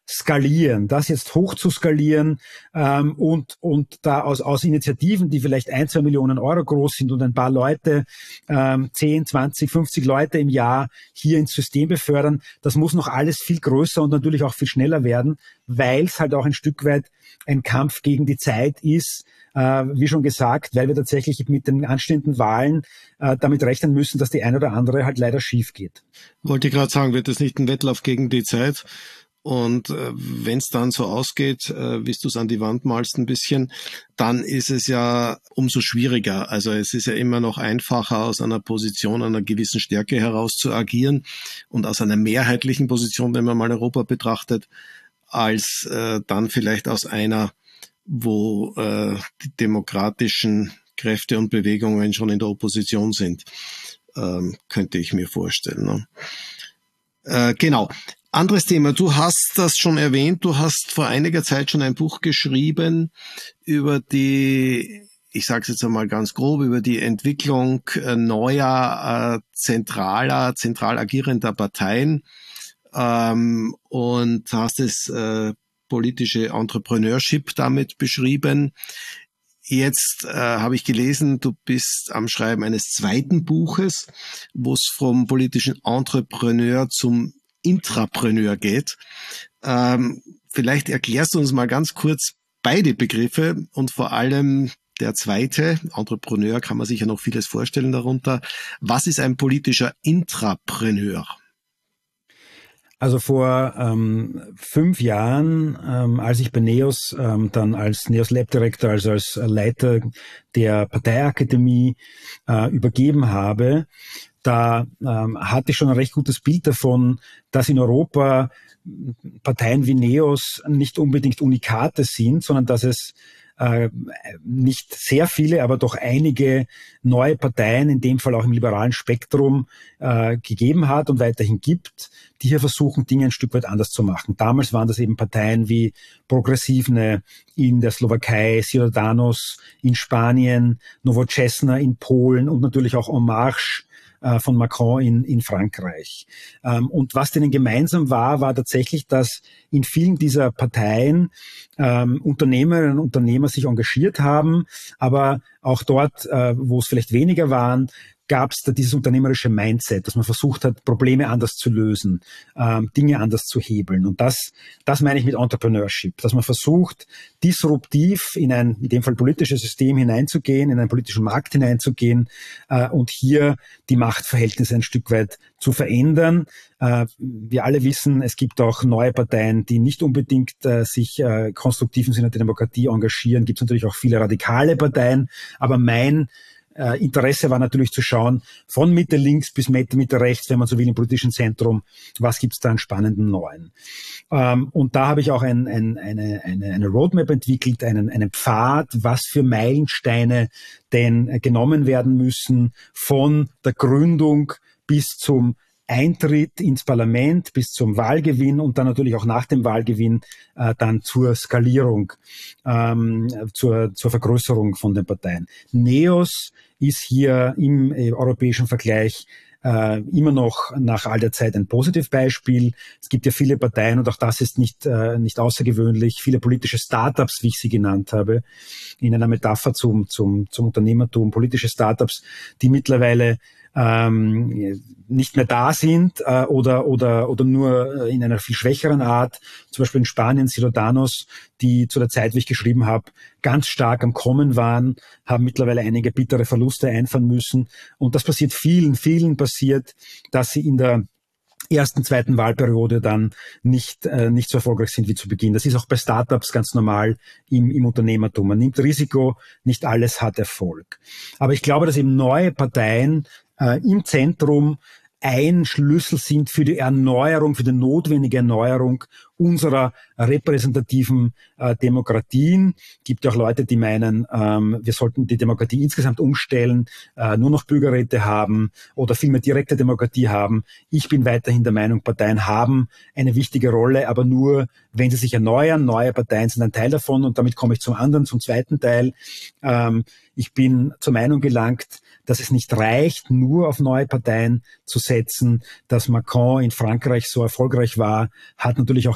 skalieren, das jetzt hoch zu skalieren ähm, und und da aus aus Initiativen, die vielleicht ein, zwei Millionen Euro groß sind und ein paar Leute, ähm, zehn, zwanzig, fünfzig Leute im Jahr hier ins System befördern, das muss noch alles viel größer und natürlich auch viel schneller werden, weil es halt auch ein Stück weit ein Kampf gegen die Zeit ist, äh, wie schon gesagt, weil wir tatsächlich mit den anstehenden Wahlen äh, damit rechnen müssen, dass die eine oder andere halt leider schief geht. Wollte ich gerade sagen, wird es nicht ein Wettlauf gegen die Zeit? Und äh, wenn es dann so ausgeht, äh, wie du es an die Wand malst ein bisschen, dann ist es ja umso schwieriger. Also es ist ja immer noch einfacher, aus einer Position einer gewissen Stärke heraus zu agieren und aus einer mehrheitlichen Position, wenn man mal Europa betrachtet, als äh, dann vielleicht aus einer, wo äh, die demokratischen Kräfte und Bewegungen schon in der Opposition sind, ähm, könnte ich mir vorstellen. Ne? Äh, genau. Anderes Thema. Du hast das schon erwähnt. Du hast vor einiger Zeit schon ein Buch geschrieben über die, ich sage es jetzt einmal ganz grob, über die Entwicklung neuer, äh, zentraler, zentral agierender Parteien ähm, und hast es äh, politische Entrepreneurship damit beschrieben. Jetzt äh, habe ich gelesen, du bist am Schreiben eines zweiten Buches, wo es vom politischen Entrepreneur zum Intrapreneur geht. Ähm, vielleicht erklärst du uns mal ganz kurz beide Begriffe und vor allem der zweite, Entrepreneur, kann man sich ja noch vieles vorstellen darunter. Was ist ein politischer Intrapreneur? Also vor ähm, fünf Jahren, ähm, als ich bei NEOS ähm, dann als NEOS Lab Director, also als Leiter der Parteiakademie äh, übergeben habe, da ähm, hatte ich schon ein recht gutes Bild davon, dass in Europa Parteien wie NEOS nicht unbedingt Unikate sind, sondern dass es äh, nicht sehr viele, aber doch einige neue Parteien, in dem Fall auch im liberalen Spektrum, äh, gegeben hat und weiterhin gibt, die hier versuchen, Dinge ein Stück weit anders zu machen. Damals waren das eben Parteien wie Progressivne in der Slowakei, Ciudadanos in Spanien, Nowoczesna in Polen und natürlich auch En Marche von Macron in, in Frankreich. Und was denen gemeinsam war, war tatsächlich, dass in vielen dieser Parteien ähm, Unternehmerinnen und Unternehmer sich engagiert haben, aber auch dort, äh, wo es vielleicht weniger waren, gab es da dieses unternehmerische Mindset, dass man versucht hat, Probleme anders zu lösen, ähm, Dinge anders zu hebeln. Und das, das meine ich mit Entrepreneurship, dass man versucht, disruptiv in ein, in dem Fall politisches System hineinzugehen, in einen politischen Markt hineinzugehen äh, und hier die Machtverhältnisse ein Stück weit zu verändern. Äh, wir alle wissen, es gibt auch neue Parteien, die nicht unbedingt äh, sich äh, konstruktiv im Sinne der Demokratie engagieren. Gibt es natürlich auch viele radikale Parteien, aber mein Interesse war natürlich zu schauen, von Mitte links bis Mitte, Mitte rechts, wenn man so will, im politischen Zentrum, was gibt's da an spannenden Neuen. Ähm, und da habe ich auch ein, ein, eine, eine, eine Roadmap entwickelt, einen, einen Pfad, was für Meilensteine denn genommen werden müssen, von der Gründung bis zum Eintritt ins Parlament, bis zum Wahlgewinn und dann natürlich auch nach dem Wahlgewinn äh, dann zur Skalierung, ähm, zur, zur Vergrößerung von den Parteien. NEOS ist hier im äh, europäischen Vergleich äh, immer noch nach all der Zeit ein Positivbeispiel. Es gibt ja viele Parteien und auch das ist nicht, äh, nicht außergewöhnlich, viele politische Startups, wie ich sie genannt habe, in einer Metapher zum, zum, zum Unternehmertum, politische Startups, die mittlerweile ähm, nicht mehr da sind äh, oder oder oder nur in einer viel schwächeren Art. Zum Beispiel in Spanien Ciudadanos, die zu der Zeit, wie ich geschrieben habe, ganz stark am Kommen waren, haben mittlerweile einige bittere Verluste einfahren müssen. Und das passiert vielen, vielen passiert, dass sie in der ersten, zweiten Wahlperiode dann nicht äh, nicht so erfolgreich sind wie zu Beginn. Das ist auch bei Startups ganz normal im, im Unternehmertum. Man nimmt Risiko, nicht alles hat Erfolg. Aber ich glaube, dass eben neue Parteien äh, im Zentrum ein Schlüssel sind für die Erneuerung, für die notwendige Erneuerung unserer repräsentativen äh, Demokratien. Gibt ja auch Leute, die meinen, ähm, wir sollten die Demokratie insgesamt umstellen, äh, nur noch Bürgerräte haben oder viel mehr direkte Demokratie haben. Ich bin weiterhin der Meinung, Parteien haben eine wichtige Rolle, aber nur, wenn sie sich erneuern. Neue Parteien sind ein Teil davon und damit komme ich zum anderen, zum zweiten Teil. Ähm, ich bin zur Meinung gelangt, dass es nicht reicht, nur auf neue Parteien zu setzen. Dass Macron in Frankreich so erfolgreich war, hat natürlich auch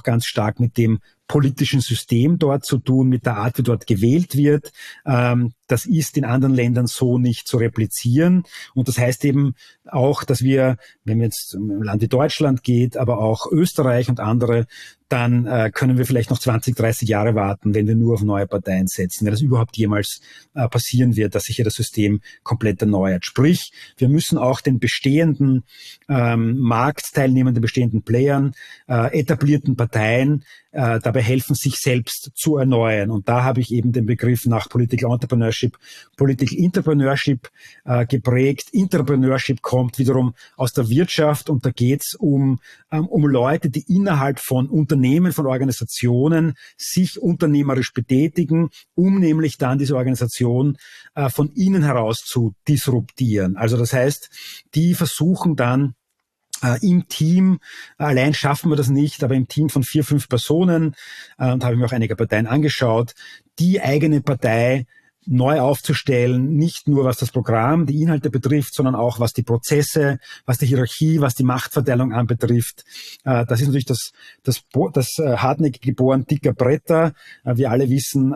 ganz stark mit dem politischen System dort zu tun, mit der Art, wie dort gewählt wird. Ähm, das ist in anderen Ländern so nicht zu replizieren. Und das heißt eben auch, dass wir, wenn man jetzt im Land wie Deutschland geht, aber auch Österreich und andere, dann äh, können wir vielleicht noch zwanzig, dreißig Jahre warten, wenn wir nur auf neue Parteien setzen, wenn das überhaupt jemals äh, passieren wird, dass sich hier das System komplett erneuert. Sprich, wir müssen auch den bestehenden ähm, Marktteilnehmern, den bestehenden Playern, äh, etablierten Parteien äh, dabei helfen, sich selbst zu erneuern. Und da habe ich eben den Begriff nach Political Entrepreneurship, Political Entrepreneurship äh, geprägt. Entrepreneurship kommt wiederum aus der Wirtschaft und da geht es um, ähm, um Leute, die innerhalb von Unternehmen, von Organisationen sich unternehmerisch betätigen, um nämlich dann diese Organisation äh, von innen heraus zu disruptieren. Also das heißt, die versuchen dann äh, im Team, allein schaffen wir das nicht, aber im Team von vier, fünf Personen, äh, und habe ich mir auch einige Parteien angeschaut, die eigene Partei neu aufzustellen, nicht nur was das Programm, die Inhalte betrifft, sondern auch was die Prozesse, was die Hierarchie, was die Machtverteilung anbetrifft. Das ist natürlich das, das, das hartnäckige Bohren dicker Bretter. Wir alle wissen,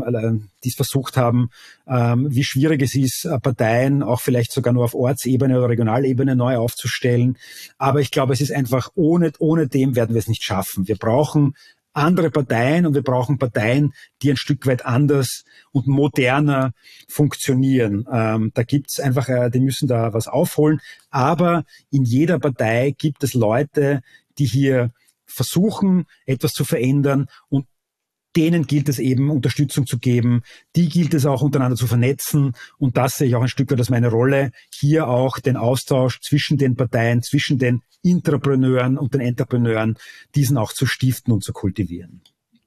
die es versucht haben, wie schwierig es ist, Parteien auch vielleicht sogar nur auf Ortsebene oder Regionalebene neu aufzustellen. Aber ich glaube, es ist einfach, ohne, ohne dem werden wir es nicht schaffen. Wir brauchen andere Parteien und wir brauchen Parteien, die ein Stück weit anders und moderner funktionieren. Ähm, da gibt's einfach, äh, die müssen da was aufholen. Aber in jeder Partei gibt es Leute, die hier versuchen, etwas zu verändern, und denen gilt es eben, Unterstützung zu geben. Die gilt es auch untereinander zu vernetzen. Und das sehe ich auch ein Stück weit als meine Rolle, hier auch den Austausch zwischen den Parteien, zwischen den Intrapreneuren und den Entrepreneuren, diesen auch zu stiften und zu kultivieren.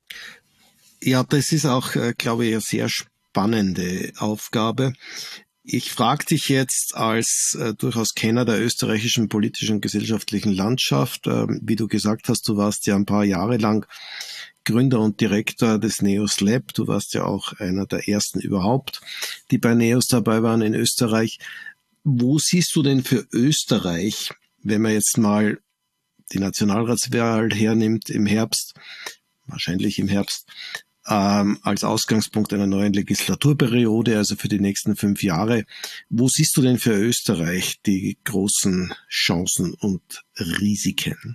Ja, das ist auch, glaube ich, eine sehr spannende Aufgabe. Ich frage dich jetzt als äh, durchaus Kenner der österreichischen politischen und gesellschaftlichen Landschaft, äh, wie du gesagt hast, du warst ja ein paar Jahre lang Gründer und Direktor des NEOS Lab. Du warst ja auch einer der ersten überhaupt, die bei NEOS dabei waren in Österreich. Wo siehst du denn für Österreich, wenn man jetzt mal die Nationalratswahl hernimmt im Herbst, wahrscheinlich im Herbst, ähm, als Ausgangspunkt einer neuen Legislaturperiode, also für die nächsten fünf Jahre. Wo siehst du denn für Österreich die großen Chancen und Risiken?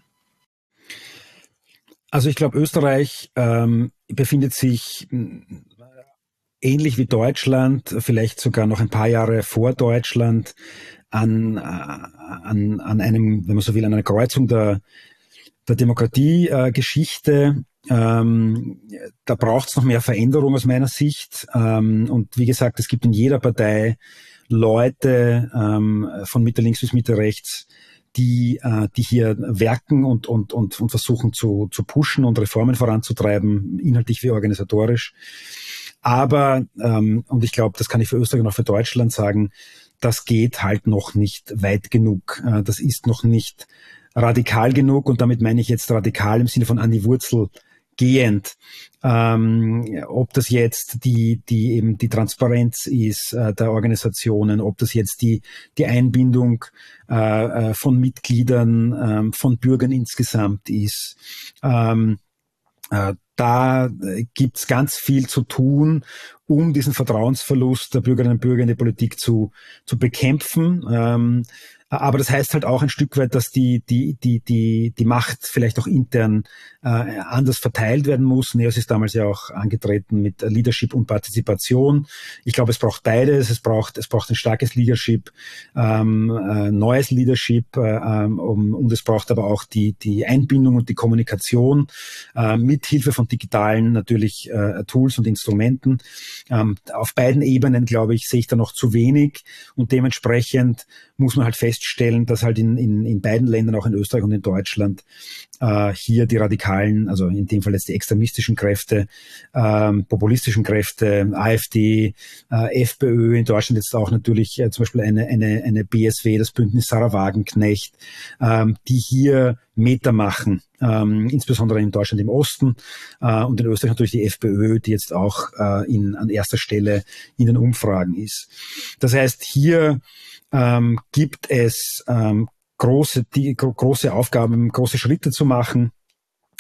Also ich glaube, Österreich ähm, befindet sich ähnlich wie Deutschland, vielleicht sogar noch ein paar Jahre vor Deutschland, an, an, an einem, wenn man so will, an einer Kreuzung der, der Demokratiegeschichte. Äh, ähm, da braucht es noch mehr Veränderung aus meiner Sicht. Ähm, und wie gesagt, es gibt in jeder Partei Leute ähm, von Mitte links bis Mitte rechts, die, äh, die hier werken und, und, und, und versuchen zu, zu pushen und Reformen voranzutreiben, inhaltlich wie organisatorisch. Aber, ähm, und ich glaube, das kann ich für Österreich und auch für Deutschland sagen, das geht halt noch nicht weit genug. Äh, das ist noch nicht radikal genug, und damit meine ich jetzt radikal im Sinne von an die Wurzel gehend. Ähm, ob das jetzt die, die eben die Transparenz ist äh, der Organisationen, ob das jetzt die, die Einbindung äh, von Mitgliedern, äh, von Bürgern insgesamt ist. Ähm, äh, da gibt's ganz viel zu tun, um diesen Vertrauensverlust der Bürgerinnen und Bürger in die Politik zu, zu bekämpfen. Ähm, aber das heißt halt auch ein Stück weit, dass die, die, die, die, die Macht vielleicht auch intern äh, anders verteilt werden muss. NEOS ist damals ja auch angetreten mit Leadership und Partizipation. Ich glaube, es braucht beides. Es braucht, es braucht ein starkes Leadership, ähm, äh, neues Leadership, äh, um, und es braucht aber auch die, die Einbindung und die Kommunikation äh, mit Hilfe von digitalen natürlich äh, Tools und Instrumenten. Ähm, auf beiden Ebenen, glaube ich, sehe ich da noch zu wenig, und dementsprechend muss man halt feststellen, dass halt in, in, in beiden Ländern, auch in Österreich und in Deutschland, äh, hier die radikalen, also in dem Fall jetzt die extremistischen Kräfte, ähm, populistischen Kräfte, AfD, äh, FPÖ, in Deutschland jetzt auch natürlich äh, zum Beispiel eine, eine, eine B S W, das Bündnis Sarah Wagenknecht, ähm, die hier Meter machen, ähm, insbesondere in Deutschland im Osten, äh, und in Österreich natürlich die FPÖ, die jetzt auch äh, in, an erster Stelle in den Umfragen ist. Das heißt, hier ähm, gibt es ähm, große, die, gro- große Aufgaben, große Schritte zu machen.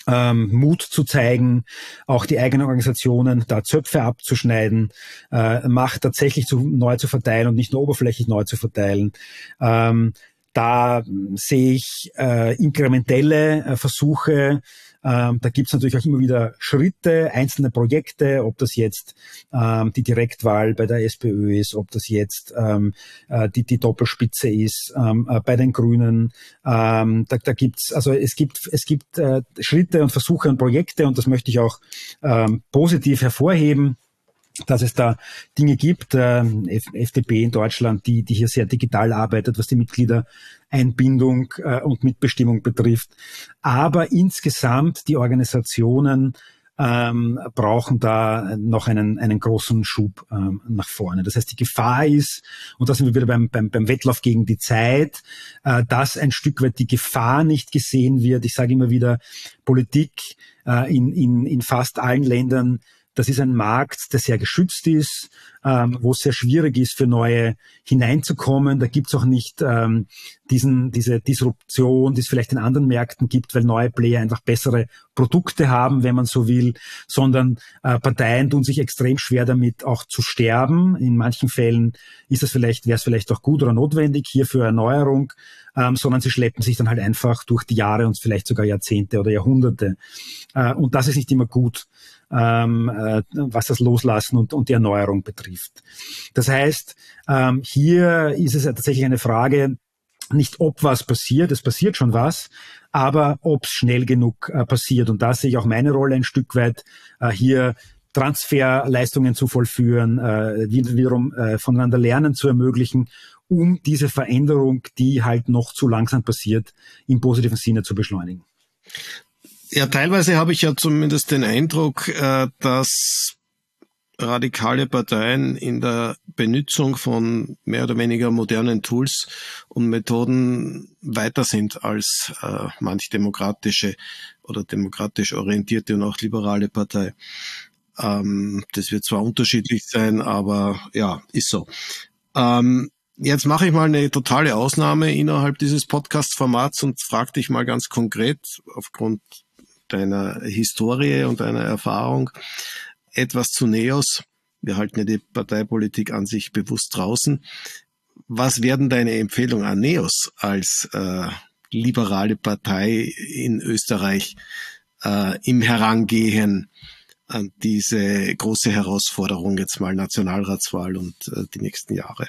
ähm, Mut zu zeigen, auch die eigenen Organisationen da Zöpfe abzuschneiden, äh, Macht tatsächlich zu, neu zu verteilen und nicht nur oberflächlich neu zu verteilen. Ähm, da sehe ich äh, inkrementelle äh, Versuche. Ähm, da gibt es natürlich auch immer wieder Schritte, einzelne Projekte, ob das jetzt ähm, die Direktwahl bei der SPÖ ist, ob das jetzt ähm, äh, die, die Doppelspitze ist ähm, äh, bei den Grünen. Ähm, da da gibt's, also es gibt es gibt äh, Schritte und Versuche und Projekte, und das möchte ich auch ähm, positiv hervorheben, dass es da Dinge gibt, äh, F D P in Deutschland, die, die hier sehr digital arbeitet, was die Mitgliedereinbindung äh, und Mitbestimmung betrifft. Aber insgesamt die Organisationen ähm, brauchen da noch einen, einen großen Schub ähm, nach vorne. Das heißt, die Gefahr ist, und da sind wir wieder beim, beim, beim Wettlauf gegen die Zeit, äh, dass ein Stück weit die Gefahr nicht gesehen wird. Ich sage immer wieder, Politik äh, in, in, in fast allen Ländern, das ist ein Markt, der sehr geschützt ist, ähm, wo es sehr schwierig ist, für Neue hineinzukommen. Da gibt's auch nicht ähm, diesen, diese Disruption, die es vielleicht in anderen Märkten gibt, weil neue Player einfach bessere Produkte haben, wenn man so will, sondern äh, Parteien tun sich extrem schwer damit, auch zu sterben. In manchen Fällen ist es vielleicht, wäre es vielleicht auch gut oder notwendig hier für Erneuerung, ähm, sondern sie schleppen sich dann halt einfach durch die Jahre und vielleicht sogar Jahrzehnte oder Jahrhunderte. Äh, und das ist nicht immer gut, ähm, äh, was das Loslassen und, und die Erneuerung betrifft. Das heißt, ähm, hier ist es ja tatsächlich eine Frage, nicht ob was passiert, es passiert schon was, aber ob es schnell genug äh, passiert. Und da sehe ich auch meine Rolle ein Stück weit, äh, hier Transferleistungen zu vollführen, äh, wiederum äh, voneinander lernen zu ermöglichen, um diese Veränderung, die halt noch zu langsam passiert, im positiven Sinne zu beschleunigen. Ja, teilweise habe ich ja zumindest den Eindruck, äh, dass radikale Parteien in der Benutzung von mehr oder weniger modernen Tools und Methoden weiter sind als äh, manch demokratische oder demokratisch orientierte und auch liberale Partei. Ähm, das wird zwar unterschiedlich sein, aber ja, ist so. Ähm, jetzt mache ich mal eine totale Ausnahme innerhalb dieses Podcast-Formats und frage dich mal ganz konkret aufgrund deiner Historie und deiner Erfahrung etwas zu NEOS. Wir halten ja die Parteipolitik an sich bewusst draußen. Was werden deine Empfehlungen an NEOS als äh, liberale Partei in Österreich äh, im Herangehen an diese große Herausforderung, jetzt mal Nationalratswahl und äh, die nächsten Jahre?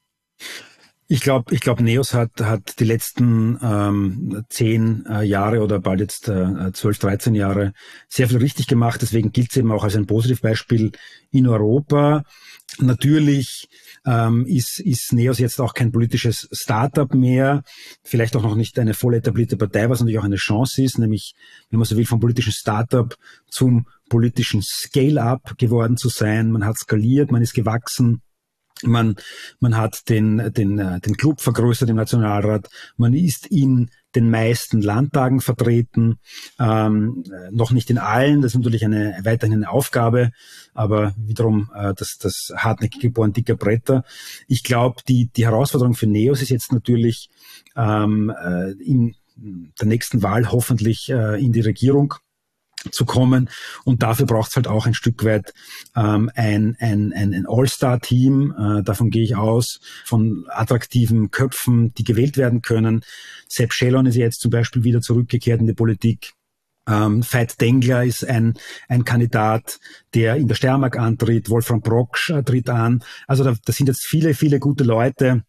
Ich glaube, ich glaube, NEOS hat hat die letzten ähm, zehn äh, Jahre oder bald jetzt äh, zwölf, dreizehn Jahre sehr viel richtig gemacht. Deswegen gilt es eben auch als ein Positivbeispiel in Europa. Natürlich ähm, ist ist NEOS jetzt auch kein politisches Start-up mehr, vielleicht auch noch nicht eine voll etablierte Partei, was natürlich auch eine Chance ist, nämlich, wenn man so will, vom politischen Start-up zum politischen Scale-up geworden zu sein. Man hat skaliert, man ist gewachsen. Man, man hat den, den, den Club vergrößert im Nationalrat. Man ist in den meisten Landtagen vertreten, ähm, noch nicht in allen. Das ist natürlich eine, weiterhin eine Aufgabe, aber wiederum äh, das, das hartnäckige Bohren dicker Bretter. Ich glaube, die, die Herausforderung für NEOS ist jetzt natürlich ähm, äh, in der nächsten Wahl hoffentlich äh, in die Regierung zu kommen, und dafür braucht es halt auch ein Stück weit ähm, ein, ein, ein, ein All-Star-Team, äh, davon gehe ich aus, von attraktiven Köpfen, die gewählt werden können. Sepp Schellon ist jetzt zum Beispiel wieder zurückgekehrt in die Politik. Ähm, Veit Dengler ist ein, ein Kandidat, der in der Steiermark antritt. Wolfram Proksch äh, tritt an. Also da, da sind jetzt viele, viele gute Leute,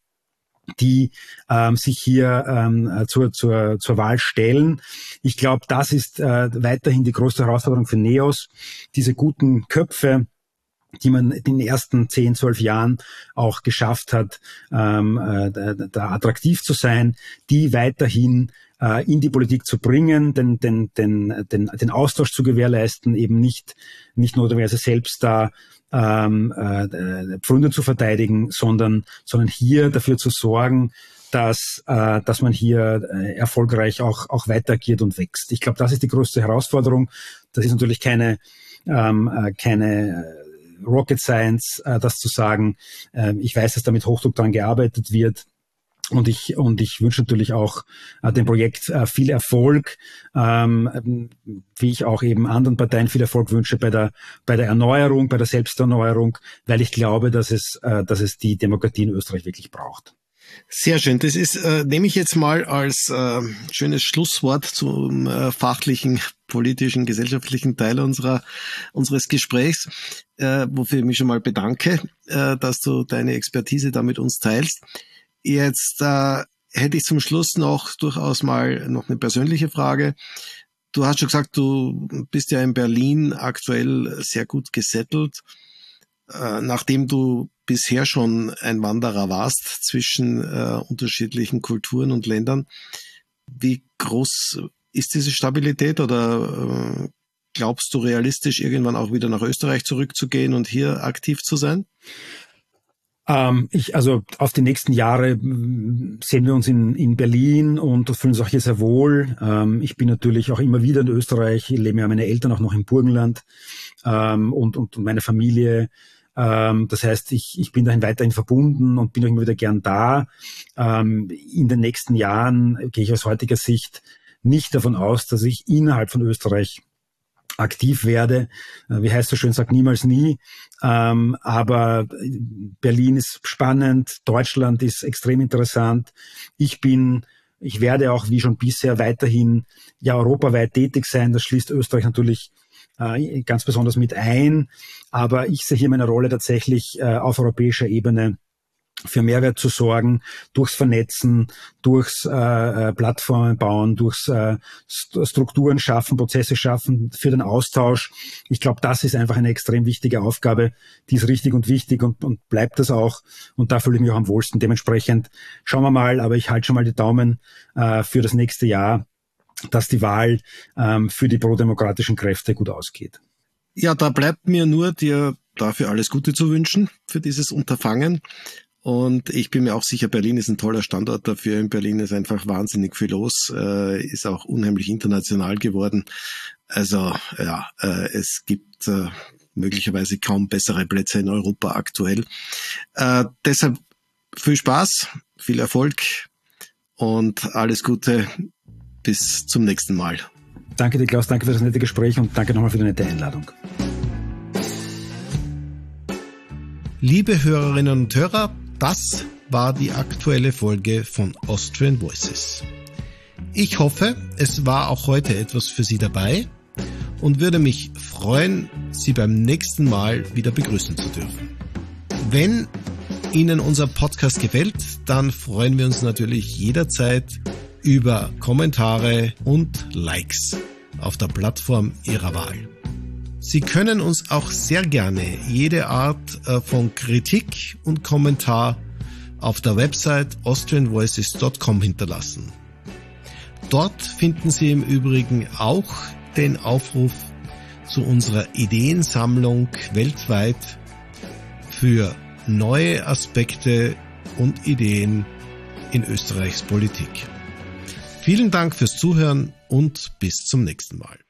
die ähm, sich hier ähm, zur, zur, zur Wahl stellen. Ich glaube, das ist äh, weiterhin die größte Herausforderung für NEOS, diese guten Köpfe, die man in den ersten zehn, zwölf Jahren auch geschafft hat, ähm, äh, da, da attraktiv zu sein, die weiterhin äh, in die Politik zu bringen, den, den, den, den, den Austausch zu gewährleisten, eben nicht, nicht notwendigerweise selbst da ähm, äh, Pfründe zu verteidigen, sondern, sondern hier dafür zu sorgen, dass, äh, dass man hier äh, erfolgreich auch, auch weiter agiert und wächst. Ich glaube, das ist die größte Herausforderung. Das ist natürlich keine, ähm, äh, keine Rocket Science, äh, das zu sagen. Äh, ich weiß, dass da mit Hochdruck dran gearbeitet wird. Und ich, und ich wünsche natürlich auch äh, dem Projekt äh, viel Erfolg, ähm, wie ich auch eben anderen Parteien viel Erfolg wünsche bei der, bei der Erneuerung, bei der Selbsterneuerung, weil ich glaube, dass es, äh, dass es die Demokratie in Österreich wirklich braucht. Sehr schön. Das ist, äh, nehme ich jetzt mal als äh, schönes Schlusswort zum äh, fachlichen, politischen, gesellschaftlichen Teil unserer unseres Gesprächs, äh, wofür ich mich schon mal bedanke, äh, dass du deine Expertise da mit uns teilst. Jetzt äh, hätte ich zum Schluss noch durchaus mal noch eine persönliche Frage. Du hast schon gesagt, du bist ja in Berlin aktuell sehr gut gesettelt. Äh, nachdem du bisher schon ein Wanderer warst zwischen äh, unterschiedlichen Kulturen und Ländern, wie groß ist diese Stabilität oder äh, glaubst du realistisch, irgendwann auch wieder nach Österreich zurückzugehen und hier aktiv zu sein? Ähm, ich, also auf die nächsten Jahre sehen wir uns in, in Berlin und fühlen uns auch hier sehr wohl. Ähm, ich bin natürlich auch immer wieder in Österreich, leben ja meine Eltern auch noch im Burgenland ähm, und, und meine Familie. Ähm, das heißt, ich, ich bin dahin weiterhin verbunden und bin auch immer wieder gern da. Ähm, in den nächsten Jahren gehe ich aus heutiger Sicht nicht davon aus, dass ich innerhalb von Österreich aktiv werde. Wie heißt so schön, sagt niemals nie. Ähm, aber Berlin ist spannend, Deutschland ist extrem interessant. Ich bin, ich werde auch wie schon bisher weiterhin ja europaweit tätig sein. Das schließt Österreich natürlich äh, ganz besonders mit ein. Aber ich sehe hier meine Rolle tatsächlich äh, auf europäischer Ebene für Mehrwert zu sorgen, durchs Vernetzen, durchs äh, Plattformen bauen, durchs äh, Strukturen schaffen, Prozesse schaffen, für den Austausch. Ich glaube, das ist einfach eine extrem wichtige Aufgabe, die ist richtig und wichtig und, und bleibt das auch. Und da fühle ich mich auch am wohlsten. Dementsprechend schauen wir mal, aber ich halte schon mal die Daumen äh, für das nächste Jahr, dass die Wahl ähm, für die prodemokratischen Kräfte gut ausgeht. Ja, da bleibt mir nur, dir dafür alles Gute zu wünschen, für dieses Unterfangen. Und ich bin mir auch sicher, Berlin ist ein toller Standort dafür. In Berlin ist einfach wahnsinnig viel los, äh, ist auch unheimlich international geworden. Also ja, äh, es gibt äh, möglicherweise kaum bessere Plätze in Europa aktuell. Äh, deshalb viel Spaß, viel Erfolg und alles Gute. Bis zum nächsten Mal. Danke dir, Klaus, danke für das nette Gespräch und danke nochmal für die nette Einladung. Liebe Hörerinnen und Hörer, das war die aktuelle Folge von Austrian Voices. Ich hoffe, es war auch heute etwas für Sie dabei und würde mich freuen, Sie beim nächsten Mal wieder begrüßen zu dürfen. Wenn Ihnen unser Podcast gefällt, dann freuen wir uns natürlich jederzeit über Kommentare und Likes auf der Plattform Ihrer Wahl. Sie können uns auch sehr gerne jede Art von Kritik und Kommentar auf der Website austrian voices dot com hinterlassen. Dort finden Sie im Übrigen auch den Aufruf zu unserer Ideensammlung weltweit für neue Aspekte und Ideen in Österreichs Politik. Vielen Dank fürs Zuhören und bis zum nächsten Mal.